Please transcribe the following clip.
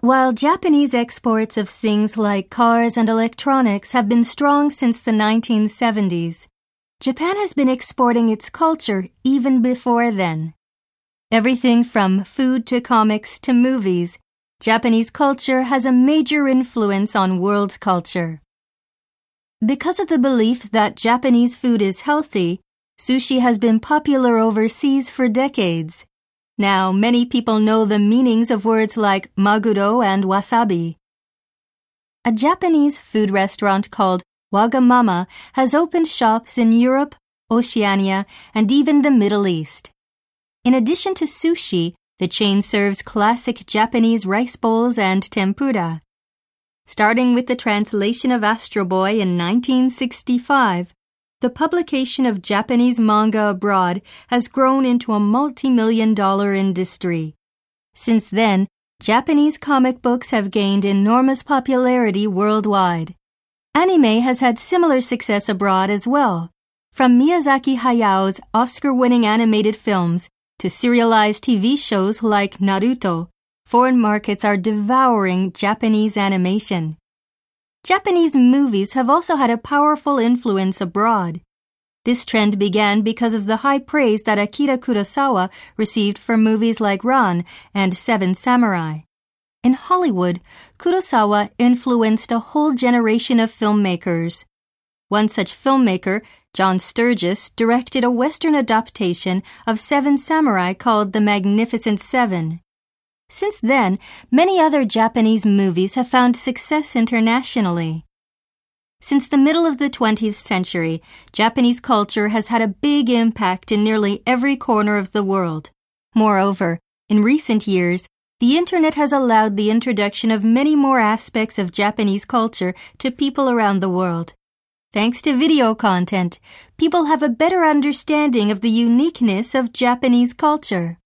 While Japanese exports of things like cars and electronics have been strong since the 1970s, Japan has been exporting its culture even before then. Everything from food to comics to movies, Japanese culture has a major influence on world culture. Because of the belief that Japanese food is healthy, sushi has been popular overseas for decades. Now, many people know the meanings of words like maguro and wasabi. A Japanese food restaurant called Wagamama has opened shops in Europe, Oceania, and even the Middle East. In addition to sushi, the chain serves classic Japanese rice bowls and tempura. Starting with the translation of Astro Boy in 1965, the publication of Japanese manga abroad has grown into a multi-million-dollar industry. Since then, Japanese comic books have gained enormous popularity worldwide. Anime has had similar success abroad as well. From Miyazaki Hayao's Oscar-winning animated films to serialized TV shows like Naruto, foreign markets are devouring Japanese animation. Japanese movies have also had a powerful influence abroad. This trend began because of the high praise that Akira Kurosawa received for movies like Ran and Seven Samurai. In Hollywood, Kurosawa influenced a whole generation of filmmakers. One such filmmaker, John Sturges, directed a Western adaptation of Seven Samurai called The Magnificent Seven. Since then, many other Japanese movies have found success internationally. Since the middle of the 20th century, Japanese culture has had a big impact in nearly every corner of the world. Moreover, in recent years, the Internet has allowed the introduction of many more aspects of Japanese culture to people around the world. Thanks to video content, people have a better understanding of the uniqueness of Japanese culture.